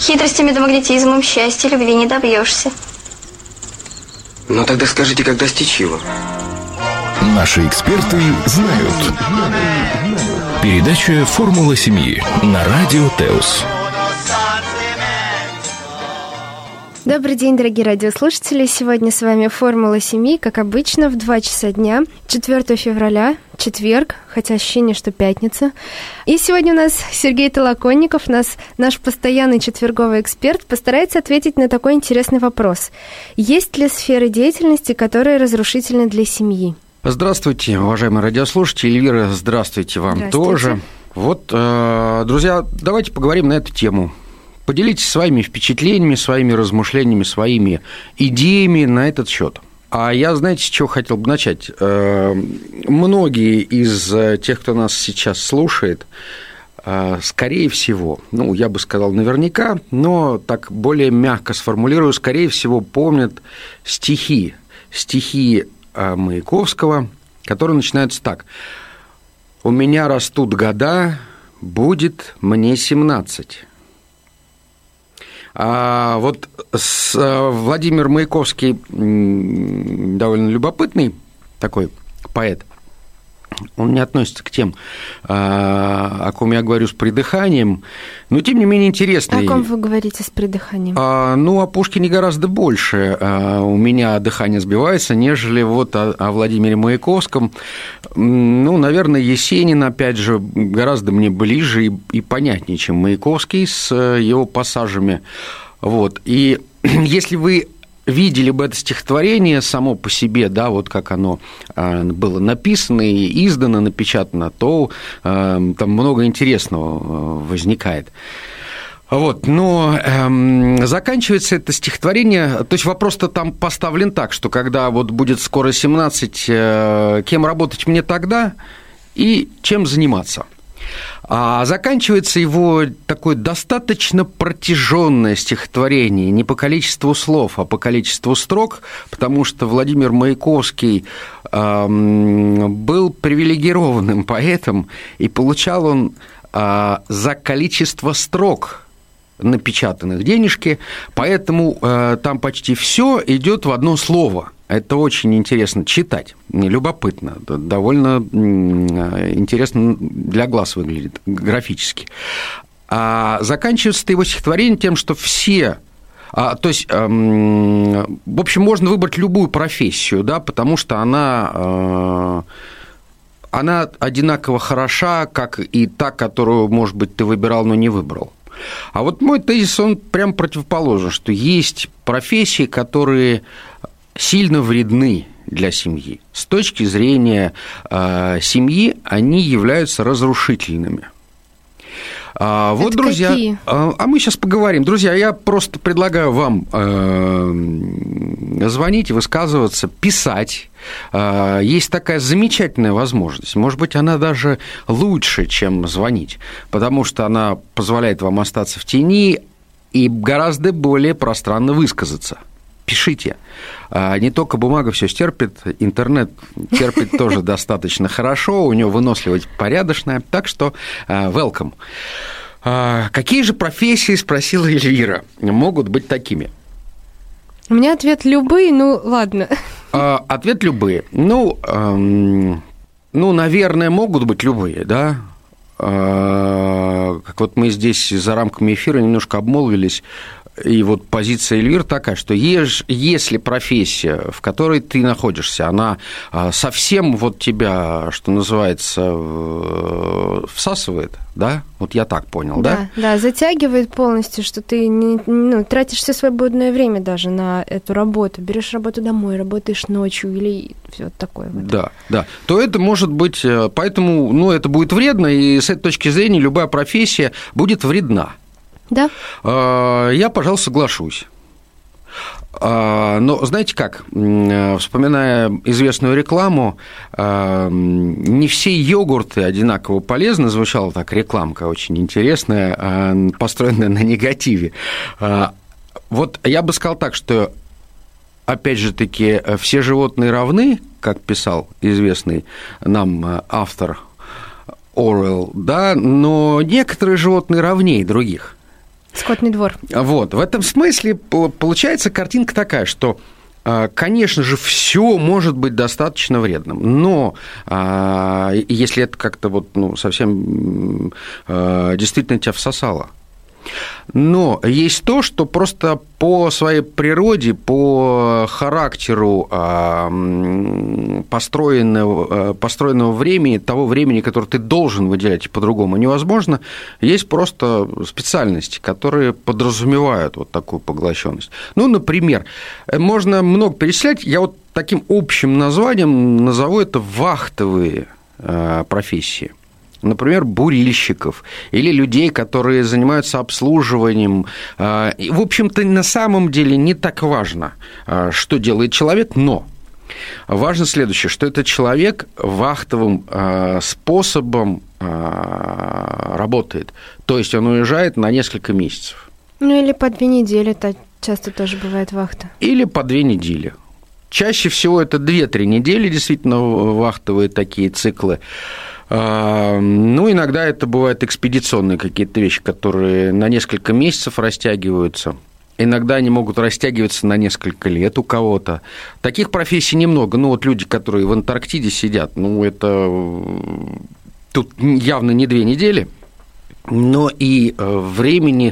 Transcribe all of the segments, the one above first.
Хитростями да магнетизмом счастья, любви не добьешься. Ну тогда скажите, как достичь его? Наши эксперты знают. Передача «Формула семьи» на радио ТЭУС. Добрый день, дорогие радиослушатели. Сегодня с вами «Формула семьи», как обычно, в 2 часа дня, 4 февраля, четверг, хотя ощущение, что пятница. И сегодня у нас Сергей Толоконников, наш постоянный четверговый эксперт, постарается ответить на такой интересный вопрос. Есть ли сферы деятельности, которые разрушительны для семьи? Здравствуйте, уважаемые радиослушатели. Эльвира, здравствуйте вам тоже. Вот, друзья, давайте поговорим на эту тему. Поделитесь своими впечатлениями, своими размышлениями, своими идеями на этот счет. А я, знаете, с чего хотел бы начать? Многие из тех, кто нас сейчас слушает, скорее всего, я бы сказал наверняка, но так более мягко сформулирую, скорее всего, помнят стихи Маяковского, которые начинаются так. «У меня растут года, будет мне 17». Вот Владимир Маяковский довольно любопытный такой поэт. Он не относится к тем, о ком я говорю с придыханием, но тем не менее интересный. О ком вы говорите с придыханием? О Пушкине гораздо больше у меня дыхание сбивается, нежели вот о Владимире Маяковском. Наверное, Есенин, опять же, гораздо мне ближе и понятнее, чем Маяковский с его пассажами. Вот. И если вы видели бы это стихотворение само по себе, да, вот как оно было написано и издано, напечатано, то там много интересного возникает. Вот, но заканчивается это стихотворение, то есть вопрос-то там поставлен так, что когда вот будет скоро 17, кем работать мне тогда и чем заниматься? А заканчивается его такое достаточно протяженное стихотворение не по количеству слов, а по количеству строк, потому что Владимир Маяковский был привилегированным поэтом, и получал он за количество строк напечатанных денежки, поэтому там почти все идет в одно слово. Это очень интересно читать, любопытно, довольно интересно для глаз выглядит графически. А заканчивается его стихотворение тем, что все... то есть, в общем, можно выбрать любую профессию, да, потому что она одинаково хороша, как и та, которую, может быть, ты выбирал, но не выбрал. А вот мой тезис, он прям противоположен, что есть профессии, которые сильно вредны для семьи. С точки зрения семьи они являются разрушительными. Вот, друзья, какие? А мы сейчас поговорим. Друзья, я просто предлагаю вам звонить, высказываться, писать. Есть такая замечательная возможность. Может быть, она даже лучше, чем звонить, потому что она позволяет вам остаться в тени и гораздо более пространно высказаться. Пишите. Не только бумага все стерпит, интернет терпит тоже достаточно хорошо, у него выносливость порядочная, так что welcome. Какие же профессии, спросила Эльвира, могут быть такими? У меня ответ любые, ладно. Ответ любые. Наверное, могут быть любые, да? Как вот мы здесь за рамками эфира немножко обмолвились, и вот позиция Эльвиры такая, что если профессия, в которой ты находишься, она совсем вот тебя, что называется, всасывает, да? Вот я так понял, да? Да, затягивает полностью, что ты тратишь все свободное время даже на эту работу, берешь работу домой, работаешь ночью или все такое. Вот. Да, то это может быть, поэтому, это будет вредно, и с этой точки зрения любая профессия будет вредна. Да. Я, пожалуй, соглашусь. Но знаете как, вспоминая известную рекламу, не все йогурты одинаково полезны, звучала так рекламка очень интересная, построенная на негативе. Вот я бы сказал так, что, опять же таки, все животные равны, как писал известный нам автор Оруэлл, да, но некоторые животные равнее других. Скотный двор. Вот, в этом смысле получается картинка такая, что, конечно же, все может быть достаточно вредным, но если это как-то вот, совсем действительно тебя всосало. Но есть то, что просто по своей природе, по характеру построенного времени, того времени, которое ты должен выделять по-другому невозможно, есть просто специальности, которые подразумевают вот такую поглощенность. Например, можно много перечислять, я вот таким общим названием назову это вахтовые профессии. Например, бурильщиков или людей, которые занимаются обслуживанием. В общем-то, на самом деле не так важно, что делает человек, но важно следующее, что этот человек вахтовым способом работает. То есть он уезжает на несколько месяцев. Или по 2 недели, часто тоже бывает вахта. Или по 2 недели. Чаще всего это 2-3 недели, действительно, вахтовые такие циклы. Иногда это бывают экспедиционные какие-то вещи, которые на несколько месяцев растягиваются. Иногда они могут растягиваться на несколько лет у кого-то. Таких профессий немного. Люди, которые в Антарктиде сидят, это тут явно не 2 недели. Но и времени,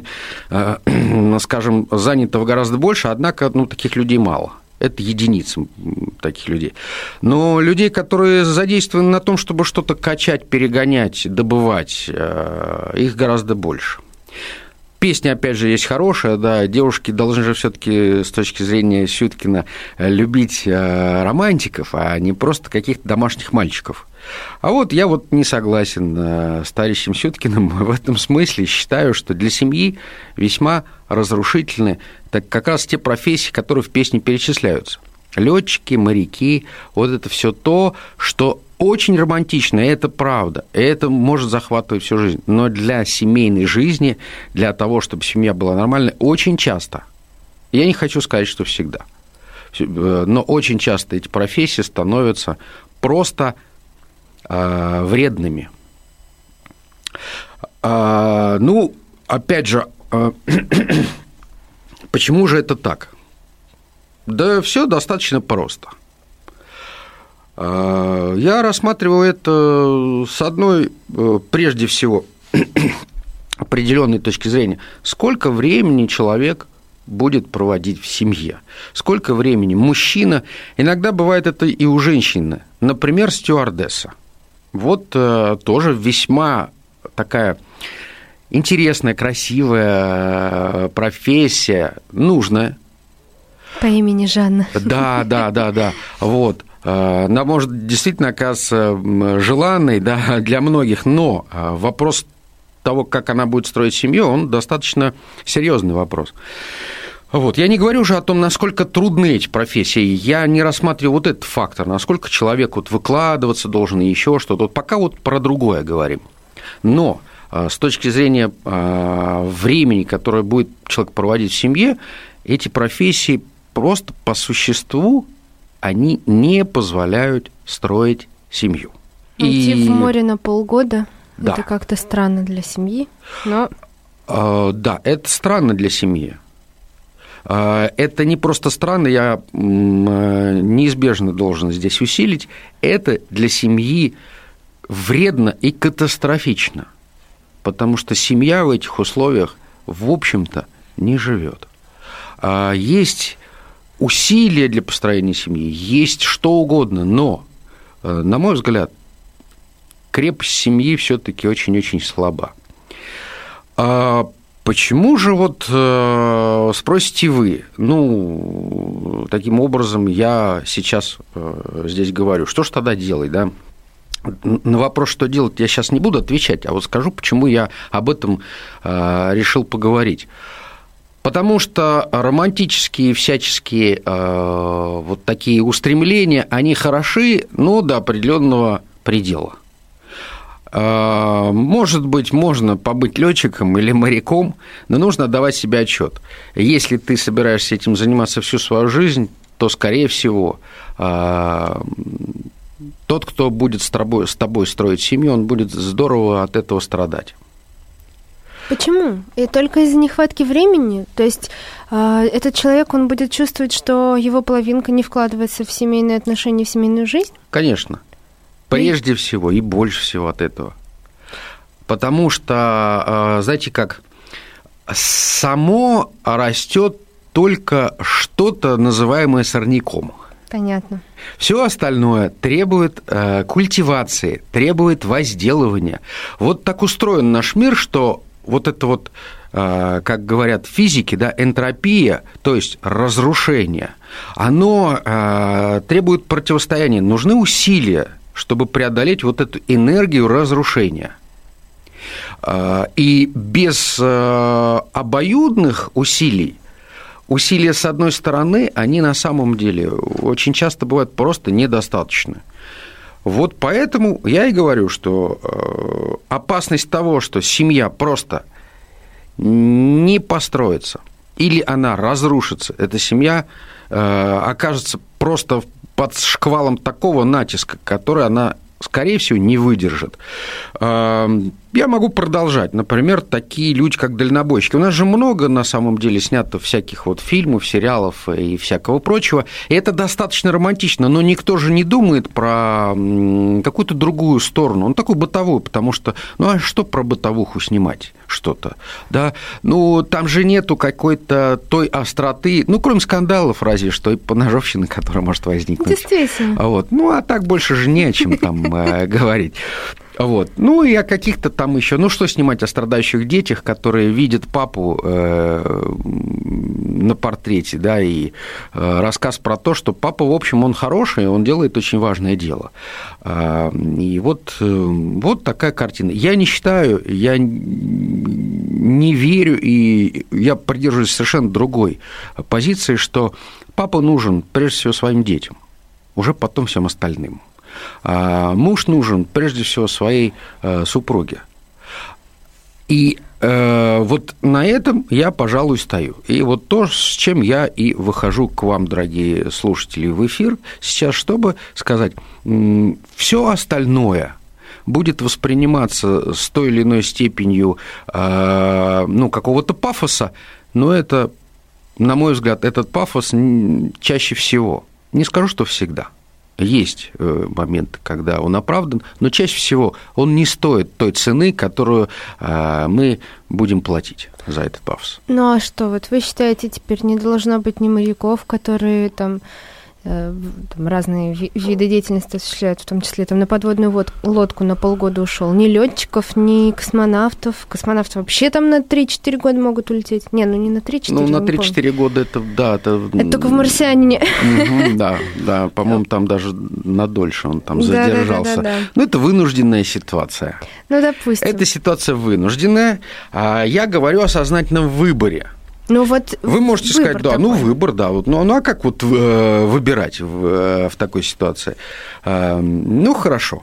скажем, занятого гораздо больше, однако, таких людей мало. Это единицы таких людей. Но людей, которые задействованы на том, чтобы что-то качать, перегонять, добывать, их гораздо больше. Песня, опять же, есть хорошая, да, девушки должны же все-таки с точки зрения Сюткина любить романтиков, а не просто каких-то домашних мальчиков. А вот я не согласен с товарищем Сюткиным в этом смысле, считаю, что для семьи весьма разрушительны так как раз те профессии, которые в песне перечисляются. Летчики, моряки, вот это все то, что очень романтично, и это правда, и это может захватывать всю жизнь. Но для семейной жизни, для того, чтобы семья была нормальной, очень часто, я не хочу сказать, что всегда, но очень часто эти профессии становятся просто вредными. Опять же, почему же это так? Да все достаточно просто. Я рассматриваю это с одной, прежде всего, определенной точки зрения. Сколько времени человек будет проводить в семье? Сколько времени мужчина, иногда бывает это и у женщины, например, стюардесса. Вот тоже весьма такая интересная, красивая профессия, нужная. По имени Жанна. Да. Вот. Она может действительно оказаться желанной, да, для многих, но вопрос того, как она будет строить семью, он достаточно серьезный вопрос. Вот. Я не говорю уже о том, насколько трудны эти профессии. Я не рассматриваю вот этот фактор, насколько человек выкладываться должен и еще что-то. Пока про другое говорим. Но с точки зрения времени, которое будет человек проводить в семье, эти профессии просто по существу они не позволяют строить семью. Уйти в море на полгода, да. Это как-то странно для семьи, но... Да, это странно для семьи. Это не просто странно, я неизбежно должен здесь усилить, это для семьи вредно и катастрофично, потому что семья в этих условиях, в общем-то, не живет. Есть усилия для построения семьи, есть что угодно, но, на мой взгляд, крепость семьи все-таки очень-очень слаба. Почему же, спросите вы, таким образом я сейчас здесь говорю, что ж тогда делать, да? На вопрос, что делать, я сейчас не буду отвечать, а скажу, почему я об этом решил поговорить. Потому что романтические всяческие такие устремления, они хороши, но до определенного предела. Может быть, можно побыть летчиком или моряком, но нужно отдавать себе отчет. Если ты собираешься этим заниматься всю свою жизнь, то, скорее всего, тот, кто будет с тобой строить семью, он будет здорово от этого страдать. Почему? И только из-за нехватки времени? То есть этот человек, он будет чувствовать, что его половинка не вкладывается в семейные отношения, в семейную жизнь? Конечно. Прежде всего и больше всего от этого. Потому что, знаете как, само растет только что-то, называемое сорняком. Понятно. Все остальное требует культивации, требует возделывания. Вот так устроен наш мир, что вот это вот, как говорят физики, да, энтропия, то есть разрушение, оно требует противостояния. Нужны усилия, чтобы преодолеть вот эту энергию разрушения. И без обоюдных усилий, усилия, с одной стороны, они на самом деле очень часто бывают просто недостаточны. Вот поэтому я и говорю, что опасность того, что семья просто не построится, или она разрушится, эта семья окажется просто под шквалом такого натиска, который она, скорее всего, не выдержит. Я могу продолжать. Например, такие люди, как дальнобойщики. У нас же много, на самом деле, снято всяких вот фильмов, сериалов и всякого прочего. И это достаточно романтично, но никто же не думает про какую-то другую сторону. Он такой бытовой, потому что, ну, а что про бытовуху снимать что-то? Да? Ну, там же нету какой-то той остроты, ну, кроме скандалов, разве что, и поножовщины, которая может возникнуть. Действительно. Вот. Ну, а так больше же не о чем там говорить. Вот. Ну, и о каких-то там еще, ну, что снимать о страдающих детях, которые видят папу на портрете, да, и рассказ про то, что папа, в общем, он хороший, он делает очень важное дело. И вот такая картина. Я не считаю, я не верю, и я придерживаюсь совершенно другой позиции, что папа нужен, прежде всего, своим детям, уже потом всем остальным. Муж нужен прежде всего своей супруге. И вот на этом я, пожалуй, стою. И вот то, с чем я и выхожу к вам, дорогие слушатели, в эфир сейчас, чтобы сказать, все остальное будет восприниматься с той или иной степенью ну, какого-то пафоса, но это, на мой взгляд, этот пафос чаще всего, не скажу, что всегда, есть моменты, когда он оправдан, но чаще всего он не стоит той цены, которую мы будем платить за этот пафос. Ну а что, вот вы считаете, теперь не должно быть ни моряков, которые там разные виды деятельности осуществляют, в том числе там, на подводную лодку на полгода ушел, ни летчиков, ни космонавтов. Космонавты вообще там на 3-4 года могут улететь. Не, ну не на 3-4. Ну, на 3-4 года это, да. Это только в «Марсианине». Да, по-моему, там даже надольше он там задержался. Да. Ну, это вынужденная ситуация. Ну, допустим. Эта ситуация вынужденная. Я говорю о сознательном выборе. Ну, вот вы можете сказать, да, такой. Ну, выбор, да. Вот, ну, а как вот выбирать в такой ситуации? Ну, хорошо.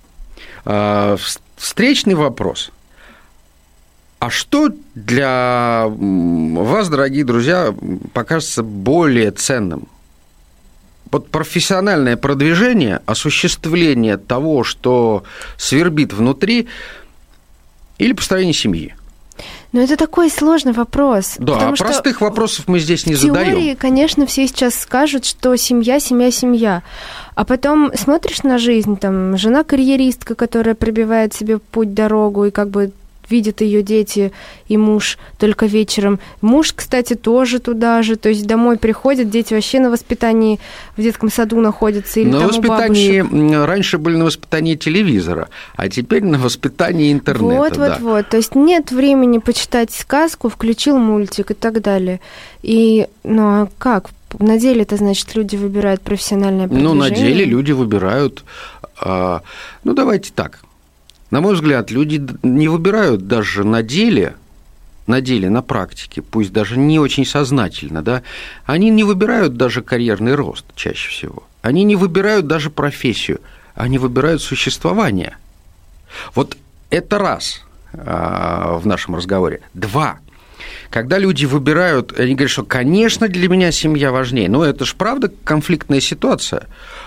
Встречный вопрос. А что для вас, дорогие друзья, покажется более ценным? Вот профессиональное продвижение, осуществление того, что свербит внутри, или построение семьи? Ну, это такой сложный вопрос. Да, простых вопросов мы здесь не задаем. В теории, конечно, все сейчас скажут, что семья, семья, семья. А потом смотришь на жизнь, там, жена-карьеристка, которая пробивает себе путь-дорогу, и как бы видят ее дети и муж только вечером. Муж, кстати, тоже туда же, то есть домой приходят, дети вообще на воспитании в детском саду находятся или на там воспитании, у бабушек. Раньше были на воспитании телевизора, а теперь на воспитании интернета. Вот. То есть нет времени почитать сказку, включил мультик и так далее. И, ну, а как? На деле это значит, люди выбирают профессиональное продвижение? Ну, на деле люди выбирают, ну, давайте так. На мой взгляд, люди не выбирают даже на деле, на практике, пусть даже не очень сознательно, да, они не выбирают даже карьерный рост чаще всего. Они не выбирают даже профессию, они выбирают существование. Вот это раз в нашем разговоре. 2. Когда люди выбирают, они говорят, что, конечно, для меня семья важнее, но это же правда конфликтная ситуация.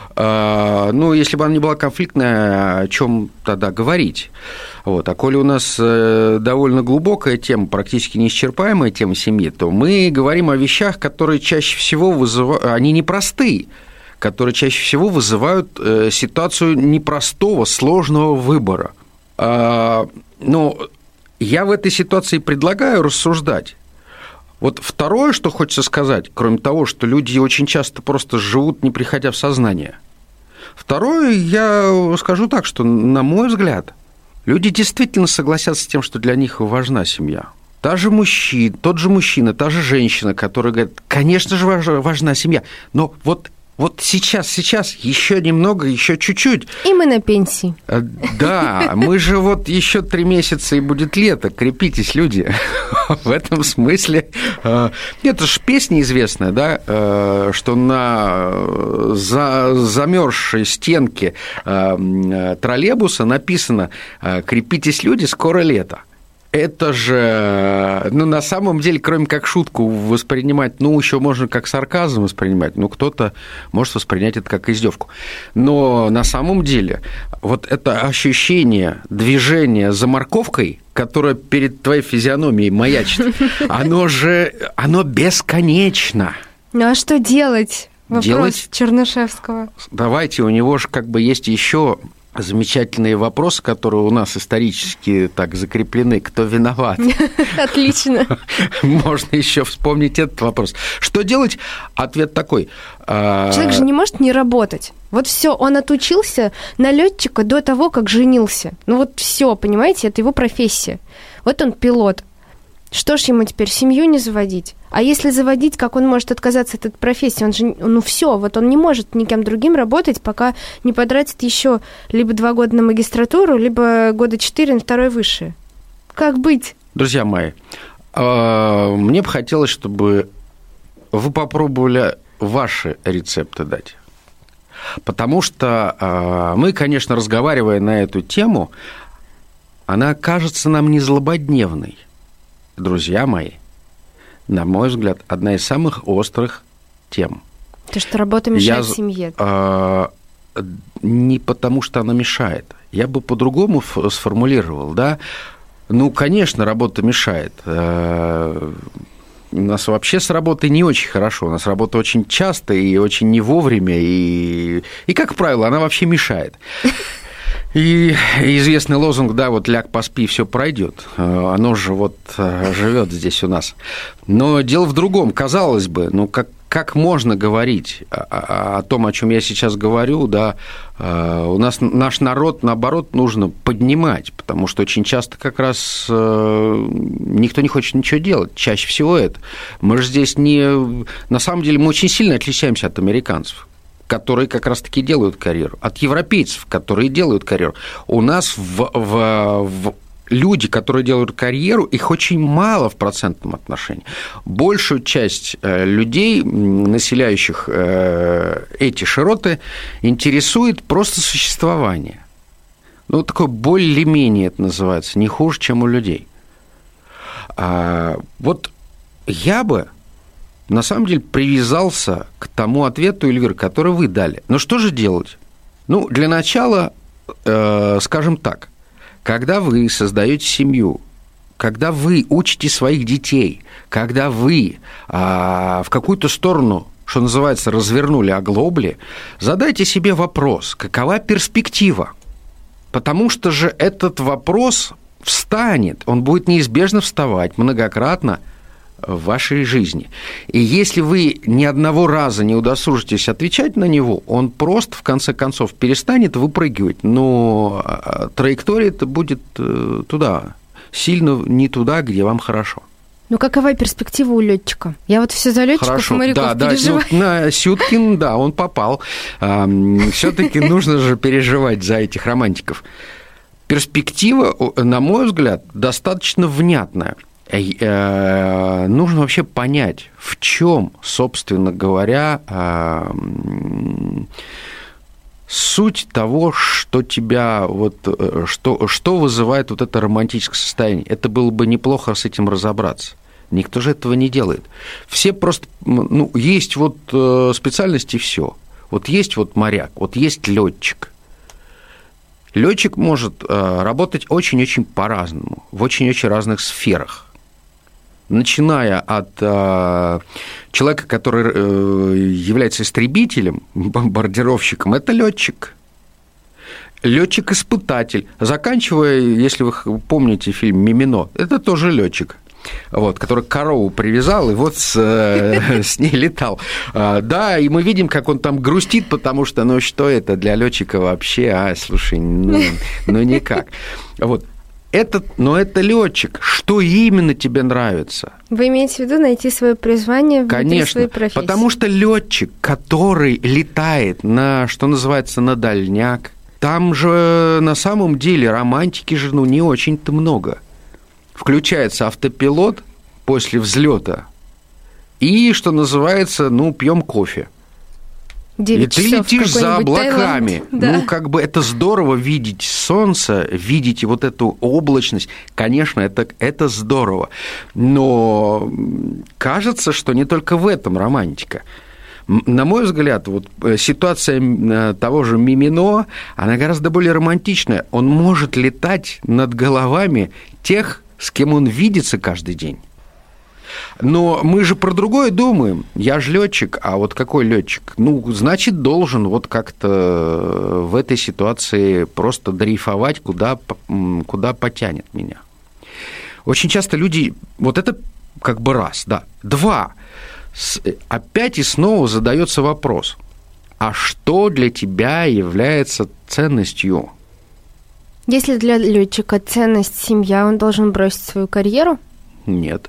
Ну, если бы она не была конфликтная, о чем тогда говорить? Вот. А коли у нас довольно глубокая тема, практически неисчерпаемая тема семьи, то мы говорим о вещах, которые чаще всего вызывают, они непростые, которые чаще всего вызывают ситуацию непростого, сложного выбора. Но я в этой ситуации предлагаю рассуждать. Вот второе, что хочется сказать, кроме того, что люди очень часто просто живут, не приходя в сознание. Второе, я скажу так, что, на мой взгляд, люди действительно согласятся с тем, что для них важна семья. Тот же мужчина, та же женщина, которая говорит, конечно же, важна семья, но вот сейчас, еще немного, еще чуть-чуть. И мы на пенсии. Да, мы же вот еще 3 месяца и будет лето, крепитесь, люди. В этом смысле, это же песня известная, да, что на замерзшей стенке троллейбуса написано «Крепитесь, люди, скоро лето». Это же, на самом деле, кроме как шутку воспринимать, еще можно как сарказм воспринимать, кто-то может воспринять это как издевку. Но на самом деле вот это ощущение движения за морковкой, которое перед твоей физиономией маячит, оно бесконечно. Ну а что делать? Вопрос Чернышевского. Давайте, у него же есть еще замечательные вопросы, которые у нас исторически так закреплены. Кто виноват? Отлично. Можно еще вспомнить этот вопрос. Что делать? Ответ такой. Человек же не может не работать. Вот все, он отучился на летчика до того, как женился. Все, понимаете, это его профессия. Вот он пилот. Что ж ему теперь, семью не заводить? А если заводить, как он может отказаться от этой профессии? Он же, все, он не может никем другим работать, пока не потратит еще либо 2 года на магистратуру, либо 4 года на второе высшее. Как быть? Друзья мои, мне бы хотелось, чтобы вы попробовали ваши рецепты дать. Потому что мы, конечно, разговаривая на эту тему, она кажется нам не злободневной. Друзья мои, на мой взгляд, одна из самых острых тем. То, что работа мешает семье. Не потому, что она мешает. Я бы по-другому сформулировал, да. Конечно, работа мешает. У нас вообще с работой не очень хорошо. У нас работа очень часто и очень не вовремя. И как правило, она вообще мешает. И известный лозунг, да, ляг, поспи, все пройдет. Оно же живет здесь у нас. Но дело в другом. Казалось бы, как можно говорить о том, о чем я сейчас говорю, да, у нас наш народ, наоборот, нужно поднимать, потому что очень часто как раз никто не хочет ничего делать, чаще всего это. Мы же здесь на самом деле, мы очень сильно отличаемся от американцев, которые как раз-таки делают карьеру, от европейцев, которые делают карьеру. У нас люди, которые делают карьеру, их очень мало в процентном отношении. Большую часть людей, населяющих эти широты, интересует просто существование. Такое более-менее это называется, не хуже, чем у людей. Я бы на самом деле привязался к тому ответу, Эльвира, который вы дали. Но что же делать? Для начала, скажем так, когда вы создаете семью, когда вы учите своих детей, когда вы в какую-то сторону, что называется, развернули оглобли, задайте себе вопрос, какова перспектива? Потому что же этот вопрос встанет, он будет неизбежно вставать многократно в вашей жизни. И если вы ни одного раза не удосужитесь отвечать на него, он просто, в конце концов, перестанет выпрыгивать, но траектория-то будет туда, сильно не туда, где вам хорошо. Какова перспектива у летчика? Я все за летчиков и моряков переживаю. На Сюткин, да, он попал. Все-таки нужно же переживать за этих романтиков. Перспектива, на мой взгляд, достаточно внятная. Нужно вообще понять, в чем, собственно говоря, суть того, что тебя что вызывает это романтическое состояние. Это было бы неплохо с этим разобраться. Никто же этого не делает. Все просто, есть вот специальности, все. Вот есть вот моряк, вот есть летчик. Летчик может работать очень-очень по-разному, в очень-очень разных сферах. Начиная от человека, который является истребителем, бомбардировщиком, это летчик. Летчик-испытатель. Заканчивая, если вы помните фильм «Мимино», это тоже летчик. Вот, который корову привязал и вот с ней летал. Да, и мы видим, как он там грустит, потому что, что это для летчика вообще, слушай, никак. Вот. Но это летчик. Что именно тебе нравится? Вы имеете в виду найти свое призвание внутри своей профессии? Потому что летчик, который летает на, что называется, на дальняк, там же на самом деле романтики же не очень-то много. Включается автопилот после взлета и, что называется, пьем кофе. И ты летишь за облаками. Да. Это здорово видеть солнце, видеть вот эту облачность. Конечно, это здорово. Но кажется, что не только в этом романтика. На мой взгляд, вот ситуация того же Мимино, она гораздо более романтичная. Он может летать над головами тех, с кем он видится каждый день. Но мы же про другое думаем. Я же летчик, а вот какой летчик? Значит, должен вот как-то в этой ситуации просто дрейфовать, куда потянет меня. Очень часто люди... Вот это раз, да. 2. Опять и снова задается вопрос. А что для тебя является ценностью? Если для летчика ценность семья, он должен бросить свою карьеру? Нет.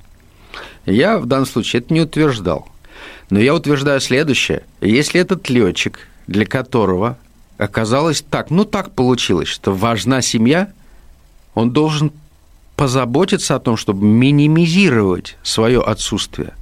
Я в данном случае это не утверждал. Но я утверждаю следующее. Если этот летчик, для которого оказалось так получилось, что важна семья, он должен позаботиться о том, чтобы минимизировать свое отсутствие.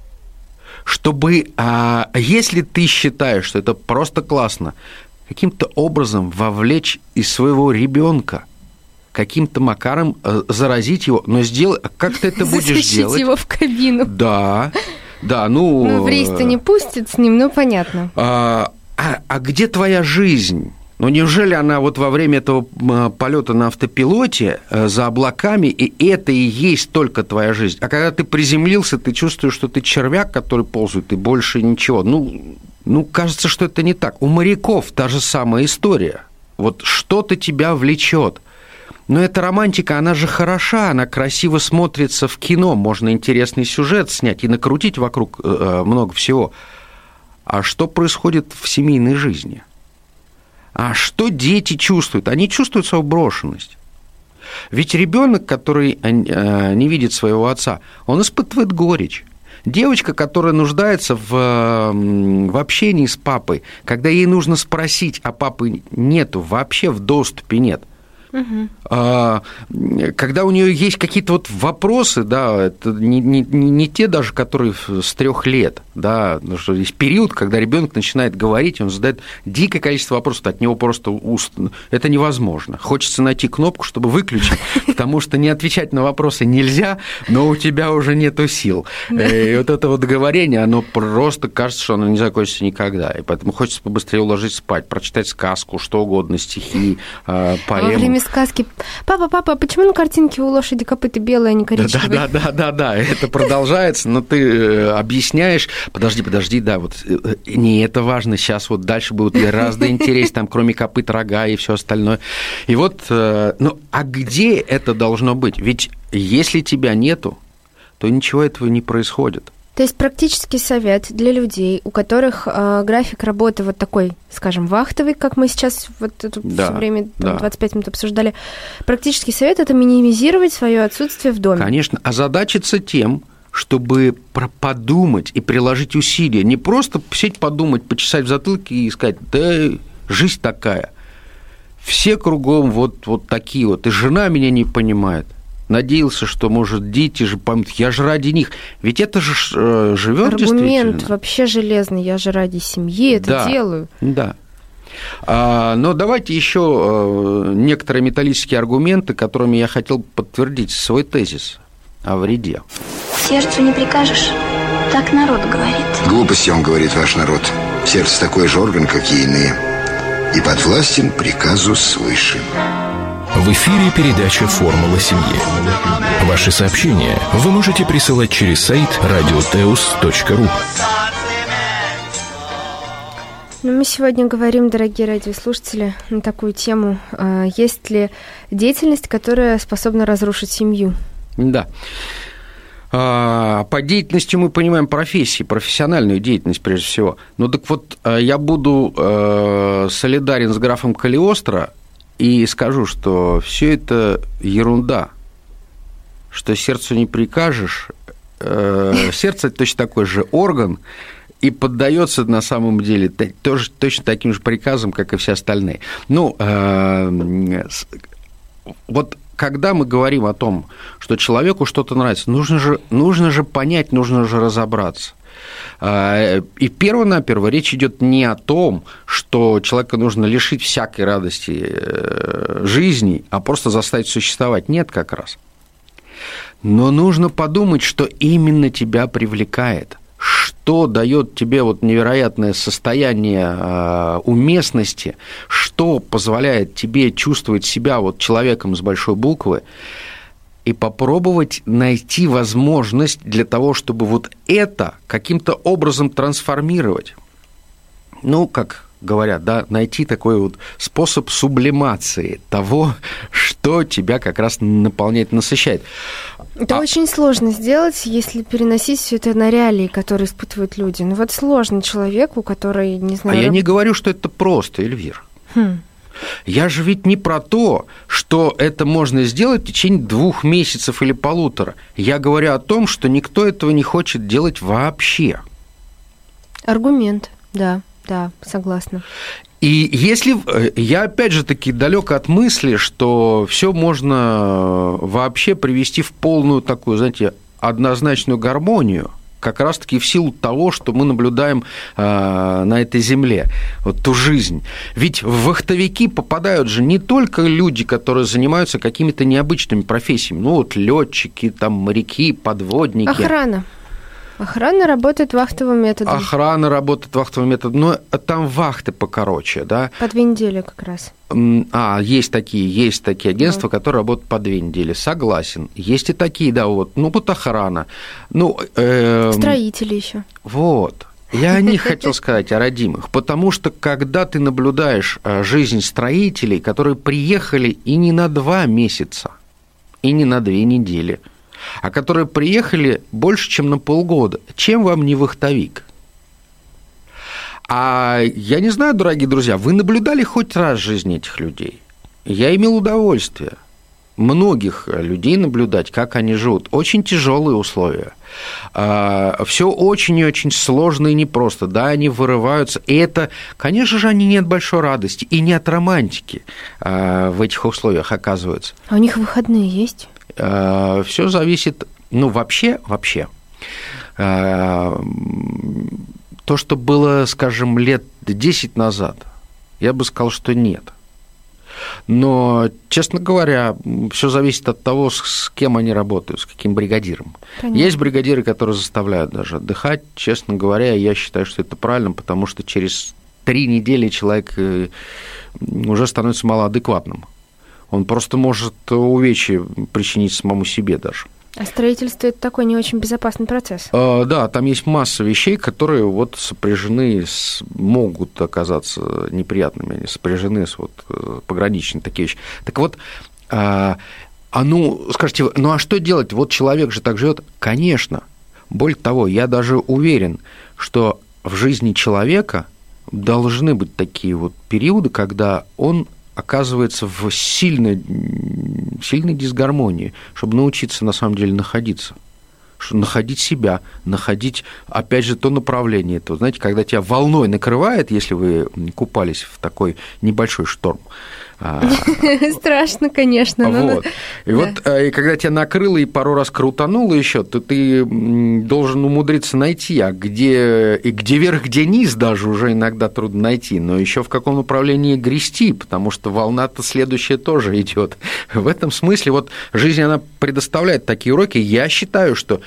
Чтобы, если ты считаешь, что это просто классно, каким-то образом вовлечь из своего ребенка, каким-то макаром заразить его, но как ты это будешь делать? Затащить его в кабину. Да. В рейс-то не пустят с ним, понятно. А где твоя жизнь? Неужели она вот во время этого полета на автопилоте за облаками, и это и есть только твоя жизнь? А когда ты приземлился, ты чувствуешь, что ты червяк, который ползает, и больше ничего. Кажется, что это не так. У моряков та же самая история. Вот что-то тебя влечет. Но эта романтика, она же хороша, она красиво смотрится в кино, можно интересный сюжет снять и накрутить вокруг много всего. А что происходит в семейной жизни? А что дети чувствуют? Они чувствуют свою брошенность. Ведь ребенок, который не видит своего отца, он испытывает горечь. Девочка, которая нуждается в общении с папой, когда ей нужно спросить, а папы нету, вообще в доступе нет. Угу. Когда у нее есть какие-то вот вопросы, да, это не те даже, которые с 3 лет, да, потому что есть период, когда ребенок начинает говорить, он задает дикое количество вопросов, от него просто это невозможно. Хочется найти кнопку, чтобы выключить, потому что не отвечать на вопросы нельзя, но у тебя уже нету сил. И вот это вот говорение, оно просто кажется, что оно не закончится никогда, и поэтому хочется побыстрее уложить спать, прочитать сказку, что угодно, стихи, поэму. Сказки. Папа, почему на картинке у лошади копыта белые, а не коричневые? Да, это продолжается, но ты объясняешь, подожди, да, вот не это важно, сейчас вот дальше будет гораздо интереснее, там кроме копыт, рога и все остальное. И вот, а где это должно быть? Ведь если тебя нету, то ничего этого не происходит. То есть практический совет для людей, у которых график работы вот такой, скажем, вахтовый, как мы сейчас вот это все время 25 минут обсуждали. Практический совет – это минимизировать свое отсутствие в доме. Конечно, озадачиться тем, чтобы подумать и приложить усилия. Не просто сидеть подумать, почесать в затылке и сказать, да, жизнь такая. Все кругом вот такие вот, и жена меня не понимает. Надеялся, что, может, дети же поймут, я же ради них. Ведь это же живет действительно. Аргумент вообще железный, я же ради семьи это делаю. Да. Но давайте еще некоторые металлические аргументы, которыми я хотел подтвердить свой тезис о вреде. сердцу не прикажешь. Так народ говорит. Глупости, он говорит, ваш народ. Сердце такой же орган, как и иные. И подвластен приказу свыше. В эфире передача «Формула семьи». Ваши сообщения вы можете присылать через сайт radioteus.ru. Ну, мы сегодня говорим, дорогие радиослушатели, на такую тему. Есть ли деятельность, которая способна разрушить семью? Да. По деятельности мы понимаем профессии, профессиональную деятельность прежде всего. Ну так вот, я буду солидарен с графом Калиостро и скажу, что все это ерунда, что сердцу не прикажешь. Сердце – это точно такой же орган, и поддается на самом деле тоже точно таким же приказам, как и все остальные. Ну, вот когда мы говорим о том, что человеку что-то нравится, нужно же понять, нужно же разобраться. И перво-наперво речь идет не о том, что человека нужно лишить всякой радости жизни, а просто заставить существовать. Нет, как раз. Но нужно подумать, что именно тебя привлекает, что дает тебе вот невероятное состояние уместности, что позволяет тебе чувствовать себя вот человеком с большой буквы, и попробовать найти возможность для того, чтобы вот это каким-то образом трансформировать. Ну, как говорят, да, найти такой вот способ сублимации того, что тебя как раз наполняет, насыщает. Это очень сложно сделать, если переносить все это на реалии, которые испытывают люди. Ну вот сложно человеку, который, не знаю... А я не говорю, что это просто, Эльвир. Я же ведь не про то, что это можно сделать в течение 2 месяцев или 1,5. Я говорю о том, что никто этого не хочет делать вообще. Аргумент, да, согласна. И если... Я, опять же, таки далек от мысли, что все можно вообще привести в полную такую, знаете, однозначную гармонию, как раз-таки в силу того, что мы наблюдаем на этой земле, вот ту жизнь. Ведь в вахтовики попадают же не только люди, которые занимаются какими-то необычными профессиями, ну вот летчики, там моряки, подводники. Охрана работает вахтовым методом. Охрана работает вахтовым методом, но там вахты покороче, да? По 2 недели как раз. Есть такие агентства, которые работают по 2 недели, согласен. Есть и такие, да, вот, ну вот охрана. Строители еще. Вот. Я не хотел сказать о родимых, потому что когда ты наблюдаешь жизнь строителей, которые приехали и не на 2 месяца, и не на 2 недели, а которые приехали больше, чем на полгода, чем вам не вахтовик? А я не знаю, дорогие друзья, вы наблюдали хоть раз жизнь этих людей? Я имел удовольствие многих людей наблюдать, как они живут. Очень тяжелые условия. Все очень и очень сложно и непросто. Да, они вырываются. И это, конечно же, они не от большой радости и не от романтики в этих условиях оказываются. А у них выходные есть? Все зависит, вообще, то, что было, скажем, лет 10 назад, я бы сказал, что нет. Но, честно говоря, все зависит от того, с кем они работают, с каким бригадиром. Понятно. Есть бригадиры, которые заставляют даже отдыхать. Честно говоря, я считаю, что это правильно, потому что через 3 недели человек уже становится малоадекватным. Он просто может увечья причинить самому себе даже. А строительство – это такой не очень безопасный процесс. Да, там есть масса вещей, которые вот сопряжены, могут оказаться неприятными, они сопряжены с пограничными такие вещи. Так вот, скажите, а что делать? Вот человек же так живет. Конечно. Более того, я даже уверен, что в жизни человека должны быть такие вот периоды, когда он оказывается в сильной дисгармонии, чтобы научиться на самом деле находиться, находить себя, находить, опять же, то направление этого. Знаете, когда тебя волной накрывает, если вы купались в такой небольшой шторм, Страшно, конечно. Вот. И вот, и когда тебя накрыло и пару раз крутануло еще, то ты должен умудриться найти, а где верх, где низ даже уже иногда трудно найти, но еще в каком направлении грести, потому что волна-то следующая тоже идет. В этом смысле вот жизнь, она предоставляет такие уроки. Я считаю, что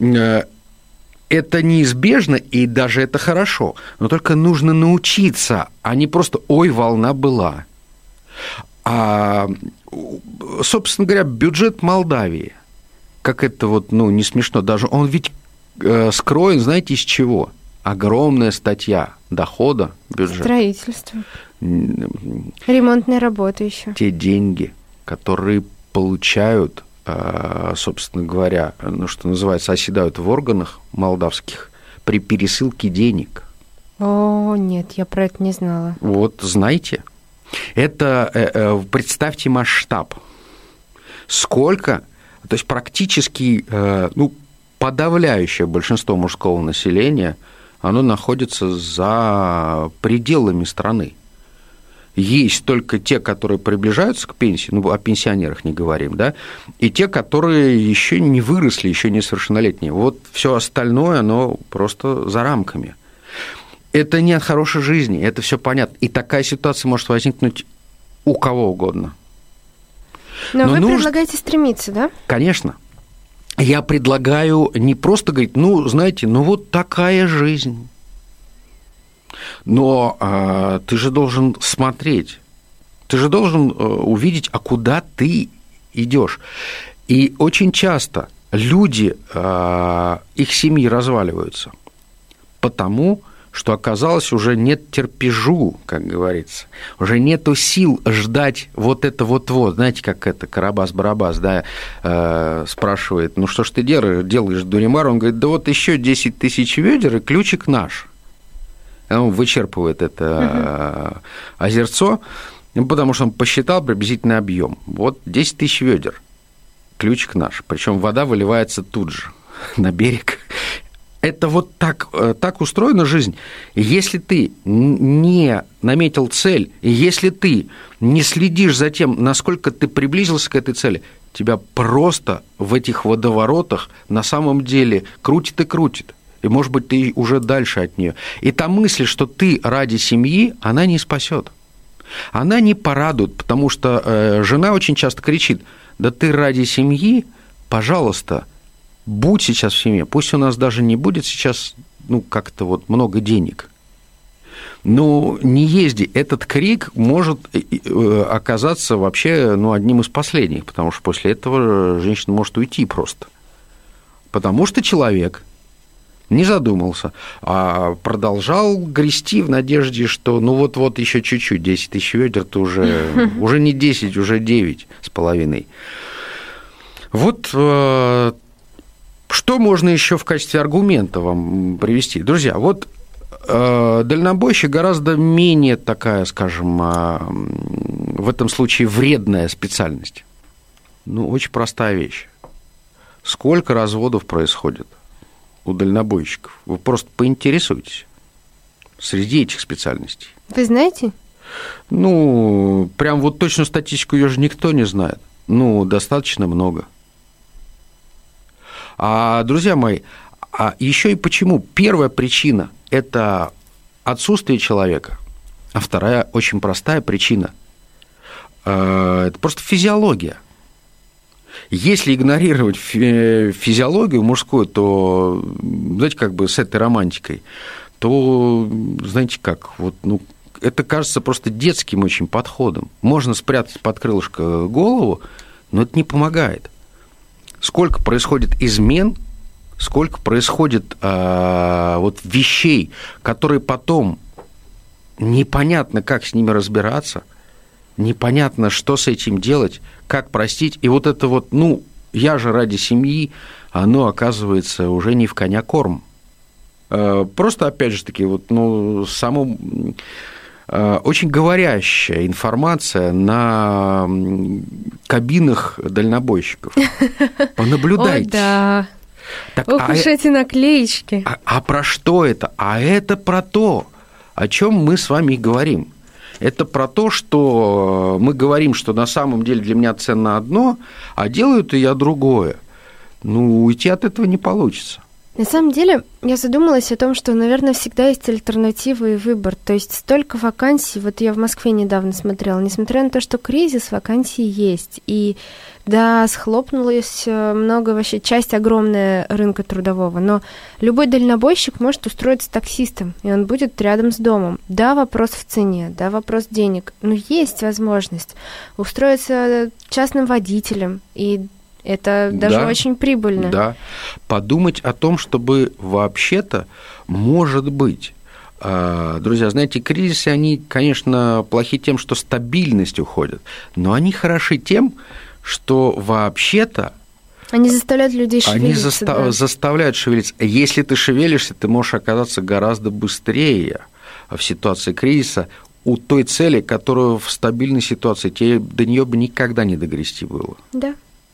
это неизбежно, и даже это хорошо, но только нужно научиться, а не просто «ой, волна была». А, собственно говоря, бюджет Молдавии, как это вот, не смешно, даже он ведь скроен, знаете, из чего? Огромная статья дохода бюджета. Строительство. Ремонтные работы еще. Те деньги, которые получают, собственно говоря, что называется, оседают в органах молдавских при пересылке денег. О, нет, я про это не знала. Вот, знаете, это, представьте масштаб. Сколько, то есть практически, подавляющее большинство мужского населения, оно находится за пределами страны. Есть только те, которые приближаются к пенсии, о пенсионерах не говорим, да, и те, которые еще не выросли, еще несовершеннолетние. Вот все остальное, оно просто за рамками. Это не от хорошей жизни, это все понятно. И такая ситуация может возникнуть у кого угодно. Но вы предлагаете стремиться, да? Конечно. Я предлагаю не просто говорить, знаете, вот такая жизнь. Но ты же должен смотреть, ты же должен увидеть, а куда ты идешь. И очень часто люди, их семьи разваливаются, потому что оказалось, уже нет терпежу, как говорится, уже нету сил ждать вот это вот-вот. Знаете, как это Карабас-Барабас, да, спрашивает, что ж ты делаешь, Дуримар? Он говорит, да вот еще 10 тысяч ведер, и ключик наш. Он вычерпывает это озерцо, потому что он посчитал приблизительный объем. Вот 10 тысяч ведер, ключик наш. Причем вода выливается тут же на берег. Это вот так устроена жизнь. Если ты не наметил цель, и если ты не следишь за тем, насколько ты приблизился к этой цели, тебя просто в этих водоворотах на самом деле крутит и крутит. И, может быть, ты уже дальше от нее. И та мысль, что ты ради семьи, она не спасет. Она не порадует, потому что жена очень часто кричит, да ты ради семьи, пожалуйста, будь сейчас в семье. Пусть у нас даже не будет сейчас, как-то вот много денег. Но не езди. Этот крик может оказаться вообще, одним из последних, потому что после этого женщина может уйти просто. Потому что человек не задумался, а продолжал грести в надежде, что вот еще чуть-чуть, 10 тысяч ведер, то уже не 10, уже 9,5. Вот что можно еще в качестве аргумента вам привести? Друзья, вот дальнобойщик гораздо менее такая, скажем, в этом случае вредная специальность. Очень простая вещь. Сколько разводов происходит у дальнобойщиков? Вы просто поинтересуйтесь среди этих специальностей. Вы знаете? Прям вот точную статистику ее же никто не знает. Достаточно много. Друзья мои, еще и почему? Первая причина – это отсутствие человека, а вторая очень простая причина – это просто физиология. Если игнорировать физиологию мужскую, то, знаете, с этой романтикой, то, знаете как, это кажется просто детским очень подходом. Можно спрятать под крылышко голову, но это не помогает. Сколько происходит измен, сколько происходит вещей, которые потом непонятно, как с ними разбираться, непонятно, что с этим делать, как простить. И вот это я же ради семьи, оно оказывается уже не в коня корм. Просто, опять же таки, очень говорящая информация на кабинах дальнобойщиков. Понаблюдайте. О, да. Так, уж эти наклеечки. А про что это? А это про то, о чем мы с вами говорим. Это про то, что мы говорим, что на самом деле для меня ценно одно, а делаю-то я другое. Ну, уйти от этого не получится. На самом деле, я задумалась о том, что, наверное, всегда есть альтернативы и выбор. То есть столько вакансий, вот я в Москве недавно смотрела, несмотря на то, что кризис, вакансии есть. И да, схлопнулась много, вообще часть огромная рынка трудового, но любой дальнобойщик может устроиться таксистом, и он будет рядом с домом. Да, вопрос в цене, да, вопрос денег, но есть возможность устроиться частным водителем, и это даже очень прибыльно. Да, подумать о том, чтобы вообще-то, может быть, друзья, знаете, кризисы, они, конечно, плохи тем, что стабильность уходит, но они хороши тем, что вообще-то они заставляют людей шевелиться. Они заставляют шевелиться. Если ты шевелишься, ты можешь оказаться гораздо быстрее в ситуации кризиса у той цели, которую в стабильной ситуации тебе до нее бы никогда не догрести было. Да.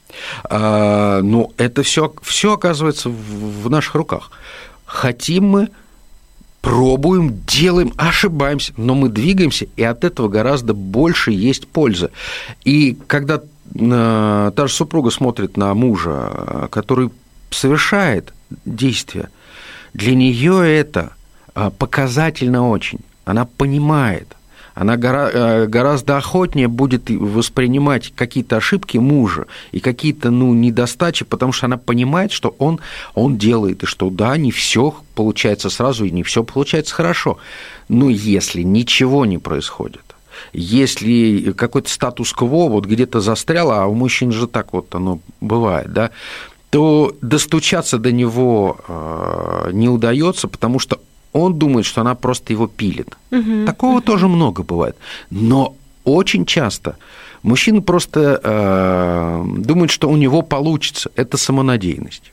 Но это все оказывается в наших руках. Хотим мы, пробуем, делаем, ошибаемся, но мы двигаемся, и от этого гораздо больше есть польза. И когда та же супруга смотрит на мужа, который совершает действия, для нее это показательно очень. Она понимает, она гораздо охотнее будет воспринимать какие-то ошибки мужа и какие-то недостачи, потому что она понимает, что он делает, и что да, не все получается сразу, и не все получается хорошо. Но если ничего не происходит, если какой-то статус-кво вот где-то застряло, а у мужчин же так вот оно бывает, да, то достучаться до него не удается, потому что он думает, что она просто его пилит. Такого тоже много бывает. Но очень часто мужчина просто думает, что у него получится. Это самонадеянность.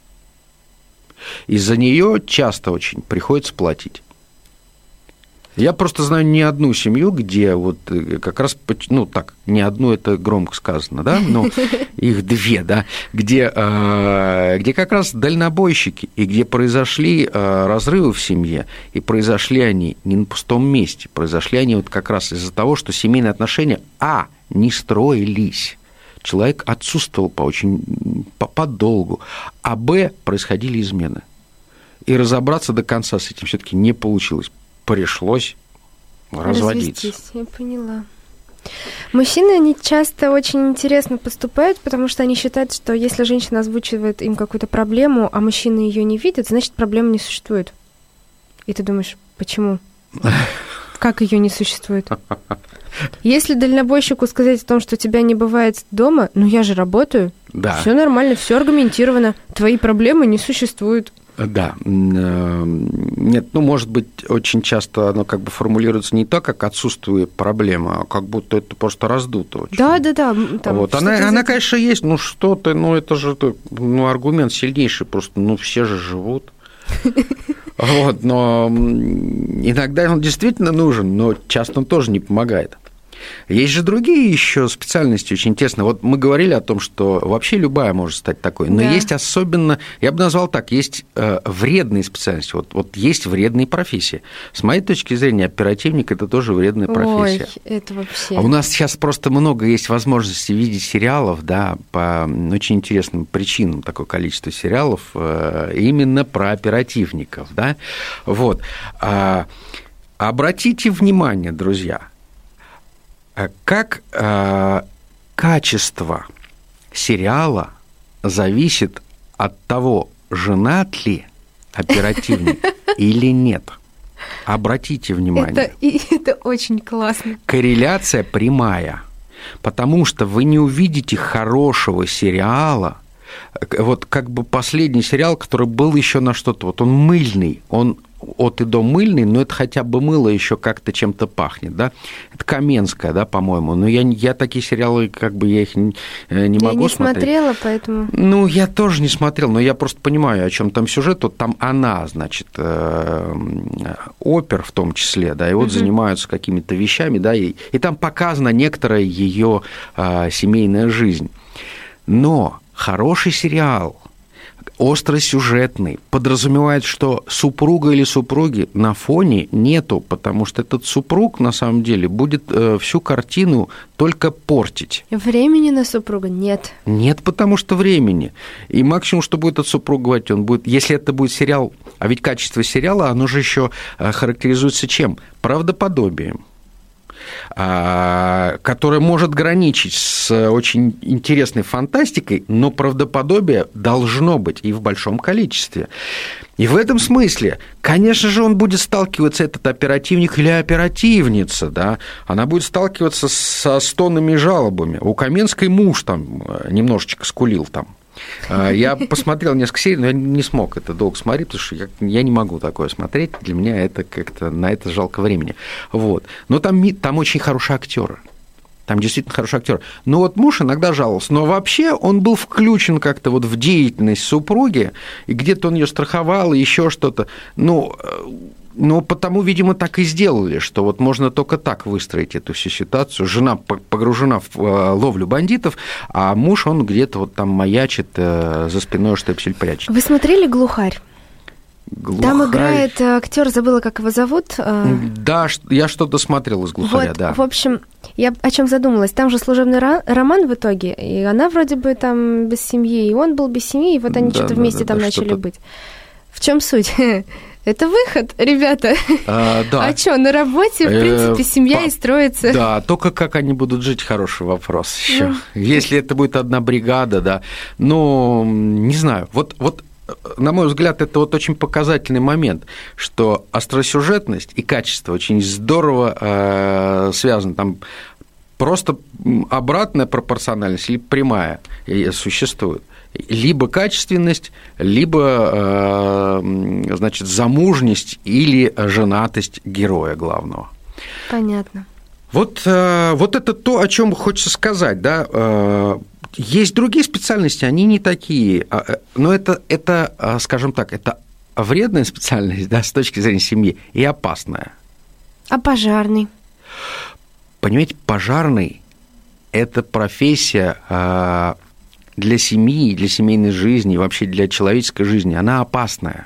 Из-за нее часто очень приходится платить. Я просто знаю не одну семью, где вот как раз, не одну, это громко сказано, да, но их две, да, где как раз дальнобойщики, и где произошли разрывы в семье, и произошли они не на пустом месте, произошли они вот как раз из-за того, что семейные отношения, не строились, человек отсутствовал подолгу, а происходили измены. И разобраться до конца с этим все-таки не получилось. Пришлось разводиться. Я поняла. Мужчины, они часто очень интересно поступают, потому что они считают, что если женщина озвучивает им какую-то проблему, а мужчины ее не видят, значит, проблемы не существует. И ты думаешь, почему? Как ее не существует? Если дальнобойщику сказать о том, что тебя не бывает дома, я же работаю, все нормально, все аргументировано, твои проблемы не существуют. Да. Нет, может быть, очень часто оно как бы формулируется не так, как отсутствие проблемы, а как будто это просто раздуто очень. Да. Вот. Она, конечно, есть, это же аргумент сильнейший, просто, все же живут. Вот, но иногда он действительно нужен, но часто он тоже не помогает. Есть же другие еще специальности очень интересные. Вот мы говорили о том, что вообще любая может стать такой, но есть особенно, я бы назвал так, есть вредные специальности. Вот есть вредные профессии. С моей точки зрения, оперативник – это тоже вредная профессия. Ой, это вообще… А у нас сейчас просто много есть возможностей видеть сериалов, да, по очень интересным причинам такое количество сериалов именно про оперативников, да. Вот. Обратите внимание, друзья, как качество сериала зависит от того, женат ли оперативник или нет. Обратите внимание. Это очень классно. Корреляция прямая, потому что вы не увидите хорошего сериала. Вот как бы последний сериал, который был еще на что-то, вот он мыльный, он от и до мыльный, но это хотя бы мыло еще как-то чем-то пахнет, да? Это Каменская, да, по-моему. Но я такие сериалы, как бы я их не могу смотреть. Я не смотрела, поэтому… Я тоже не смотрел, но я просто понимаю, о чем там сюжет. Вот там она, значит, опер в том числе, да, и вот занимаются какими-то вещами, да, и там показана некоторая ее семейная жизнь. Но хороший сериал, остросюжетный, подразумевает, что супруга или супруги на фоне нету, потому что этот супруг, на самом деле, будет всю картину только портить. Времени на супруга нет. Нет, потому что времени. И максимум, что будет этот супруг говорить, он будет, если это будет сериал, а ведь качество сериала, оно же еще характеризуется чем? Правдоподобием, которая может граничить с очень интересной фантастикой, но правдоподобие должно быть и в большом количестве. И в этом смысле, конечно же, он будет сталкиваться, этот оперативник или оперативница, да, она будет сталкиваться со стонами и жалобами. У Каменской муж там немножечко скулил там. Я посмотрел несколько серий, но я не смог это долго смотреть, потому что я не могу такое смотреть. Для меня это как-то на это жалко времени. Вот. Но там очень хорошие актеры. Там действительно хороший актер. Но вот муж иногда жаловался. Но вообще он был включен как-то вот в деятельность супруги, и где-то он ее страховал, и еще что-то. Ну, потому, видимо, так и сделали, что вот можно только так выстроить эту всю ситуацию. Жена погружена в ловлю бандитов, а муж, он где-то вот там маячит за спиной, штепсель прячет. Вы смотрели «Глухарь»? «Глухарь». Там играет актер, забыла, как его зовут. Да, я что-то смотрел из «Глухаря», вот, да. В общем, я о чем задумалась. Там же служебный роман в итоге, и она вроде бы там без семьи, и он был без семьи, и вот они что-то вместе там начали быть. В чем суть? Это выход, ребята. Да. А что, на работе, в принципе, семья и строится. Да, только как они будут жить, хороший вопрос еще. Если это будет одна бригада, да. Ну, не знаю. Вот, на мой взгляд, это вот очень показательный момент, что остросюжетность и качество очень здорово связаны. Там просто обратная пропорциональность или прямая существует. Либо качественность, либо, значит, замужность или женатость героя главного. Понятно. Вот это то, о чем хочется сказать, да. Есть другие специальности, они не такие, но это, скажем так, это вредная специальность, да, с точки зрения семьи, и опасная. А пожарный? Понимаете, пожарный – это профессия для семьи, для семейной жизни, вообще для человеческой жизни, она опасная.